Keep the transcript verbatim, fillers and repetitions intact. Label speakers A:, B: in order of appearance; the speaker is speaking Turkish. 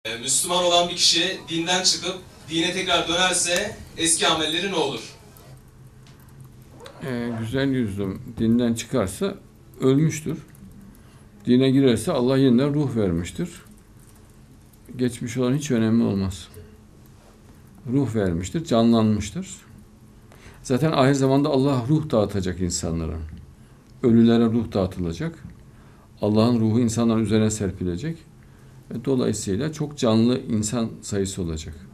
A: Ee, Müslüman olan bir kişi dinden çıkıp dine tekrar dönerse eski amelleri ne olur?
B: Ee, güzel yüzlüm dinden çıkarsa ölmüştür. Dine girerse Allah yeniden ruh vermiştir. Geçmiş olan hiç önemli olmaz. Ruh vermiştir, canlanmıştır. Zaten ahir zamanda Allah ruh dağıtacak insanlara. Ölülere ruh dağıtılacak. Allah'ın ruhu insanların üzerine serpilecek. Ve dolayısıyla çok canlı insan sayısı olacak.